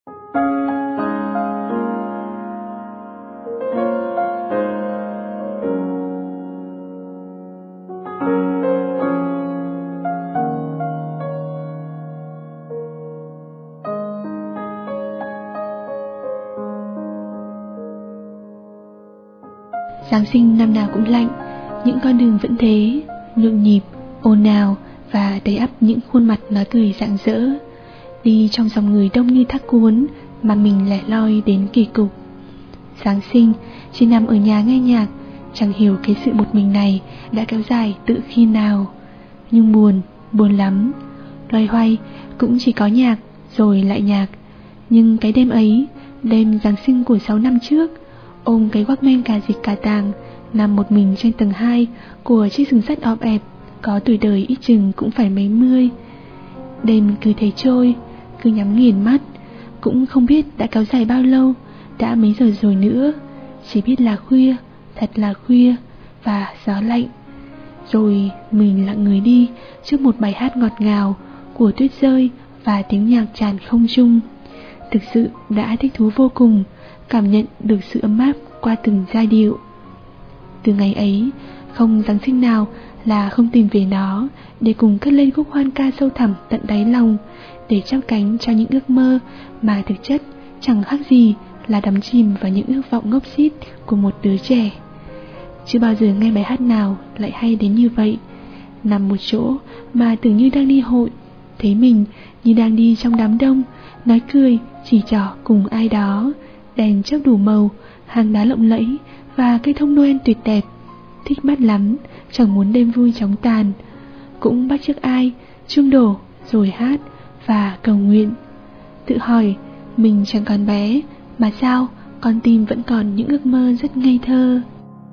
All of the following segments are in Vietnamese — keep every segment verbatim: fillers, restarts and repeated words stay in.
Giáng sinh năm nào cũng lạnh, những con đường vẫn thế, nhộn nhịp, ồn ào và đầy ắp những khuôn mặt nói cười rạng rỡ. Đi trong dòng người đông như thác cuốn mà mình lẻ loi đến kỳ cục. Giáng sinh chỉ nằm ở nhà nghe nhạc, chẳng hiểu cái sự một mình này đã kéo dài tự khi nào. Nhưng buồn, buồn lắm. Loay hoay cũng chỉ có nhạc rồi lại nhạc. Nhưng cái đêm ấy, đêm Giáng sinh của sáu năm trước, ôm cái Walkman cà dịch cà tàng, nằm một mình trên tầng hai của chiếc giường sắt ọp ẹp, có tuổi đời ít chừng cũng phải mấy mươi. Đêm cứ thế trôi, cứ nhắm nghiền mắt, cũng không biết đã kéo dài bao lâu, đã mấy giờ rồi nữa. Chỉ biết là khuya, thật là khuya, và gió lạnh. Rồi mình lặng người đi trước một bài hát ngọt ngào của tuyết rơi và tiếng nhạc tràn không trung. Thực sự đã thích thú vô cùng, cảm nhận được sự ấm áp qua từng giai điệu. Từ ngày ấy, không Giáng sinh nào là không tìm về nó, để cùng cất lên khúc hoan ca sâu thẳm tận đáy lòng, để chắp cánh cho những ước mơ mà thực chất chẳng khác gì là đắm chìm vào những ước vọng ngốc xít của một đứa trẻ. Chưa bao giờ nghe bài hát nào lại hay đến như vậy. Nằm một chỗ mà tưởng như đang đi hội, thấy mình như đang đi trong đám đông, nói cười, chỉ trỏ cùng ai đó. Đèn chớp đủ màu, hàng đá lộng lẫy và cây thông Noel tuyệt đẹp. Thích mắt lắm, chẳng muốn đêm vui chóng tàn. Cũng bắt chước ai, chuông đổ, rồi hát và cầu nguyện. Tự hỏi, mình chẳng còn bé, mà sao con tim vẫn còn những ước mơ rất ngây thơ.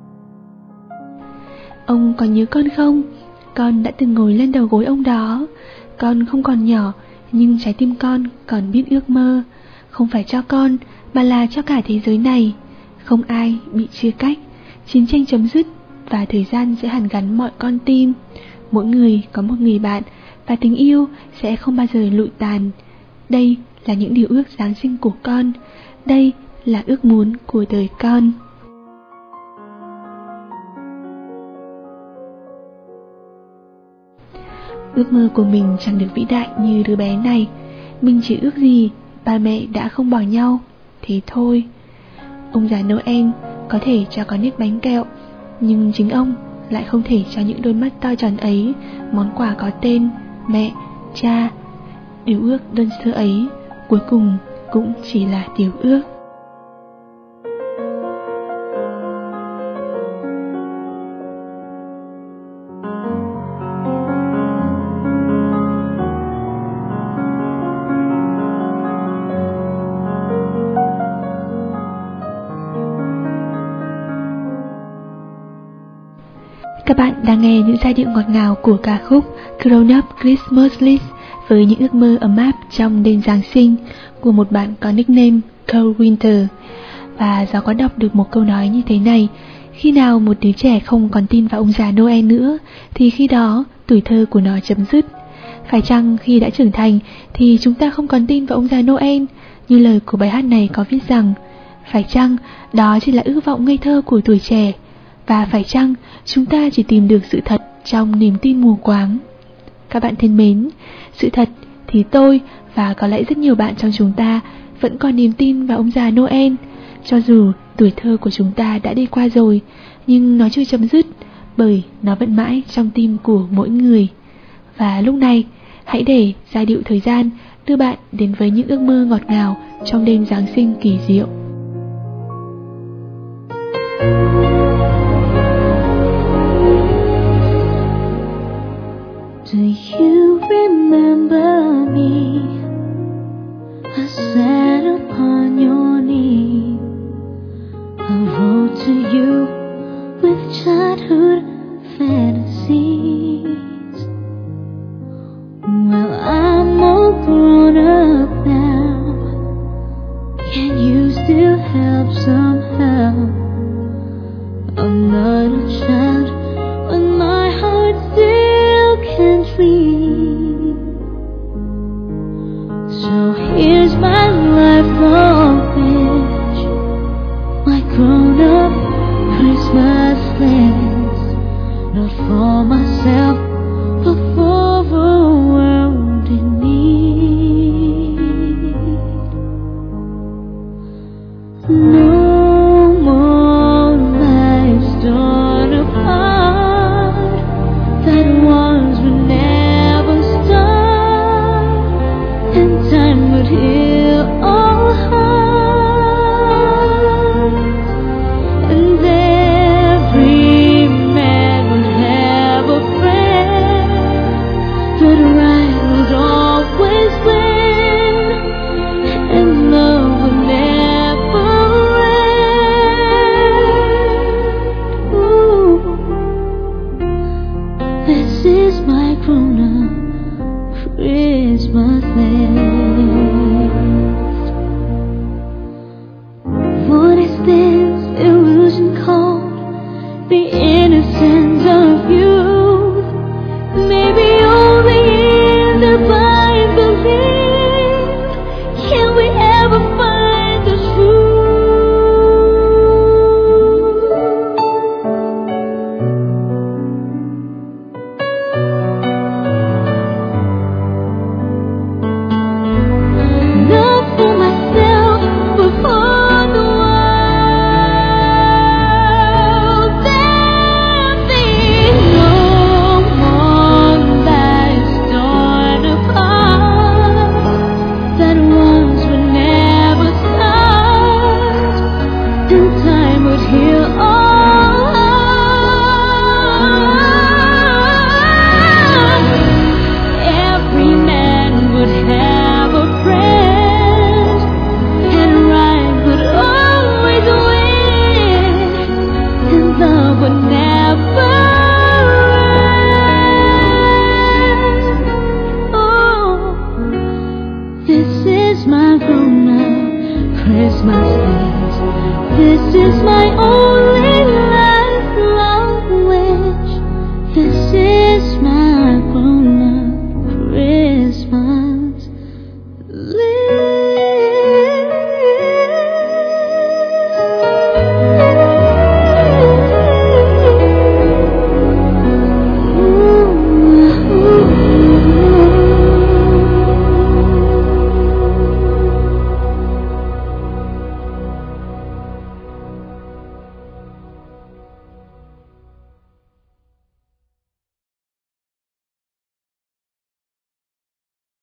Ông còn nhớ con không? Con đã từng ngồi lên đầu gối ông đó. Con không còn nhỏ, nhưng trái tim con còn biết ước mơ. Không phải cho con, mà là cho cả thế giới này. Không ai bị chia cách, chiến tranh chấm dứt, và thời gian sẽ hàn gắn mọi con tim. Mỗi người có một người bạn, và tình yêu sẽ không bao giờ lụi tàn. Đây là những điều ước Giáng sinh của con. Đây là ước muốn của đời con. Ước mơ của mình chẳng được vĩ đại như đứa bé này. Mình chỉ ước gì ba mẹ đã không bỏ nhau, thế thôi. Ông già Noel có thể cho con nít bánh kẹo, nhưng chính ông lại không thể cho những đôi mắt to tròn ấy món quà có tên mẹ, cha. Điều ước đơn sơ ấy cuối cùng cũng chỉ là điều ước. Các bạn đang nghe những giai điệu ngọt ngào của ca khúc Grown Up Christmas List với những ước mơ ấm áp trong đêm Giáng sinh của một bạn có nickname Cold Winter. Và Gió có đọc được một câu nói như thế này: khi nào một đứa trẻ không còn tin vào ông già Noel nữa, thì khi đó tuổi thơ của nó chấm dứt. Phải chăng khi đã trưởng thành thì chúng ta không còn tin vào ông già Noel, như lời của bài hát này có viết rằng, phải chăng đó chỉ là ước vọng ngây thơ của tuổi trẻ? Và phải chăng chúng ta chỉ tìm được sự thật trong niềm tin mù quáng? Các bạn thân mến, sự thật thì tôi và có lẽ rất nhiều bạn trong chúng ta vẫn còn niềm tin vào ông già Noel. Cho dù tuổi thơ của chúng ta đã đi qua rồi, nhưng nó chưa chấm dứt, bởi nó vẫn mãi trong tim của mỗi người. Và lúc này, hãy để giai điệu thời gian đưa bạn đến với những ước mơ ngọt ngào trong đêm Giáng sinh kỳ diệu. Do you remember me? I sat upon your knee. I wrote to you with childhood fantasies. Well, I'm all grown up now. Can you still help somehow? I'm not a child, but my heart still can dream. So here's my life This is my grown-up Christmas list. This is my own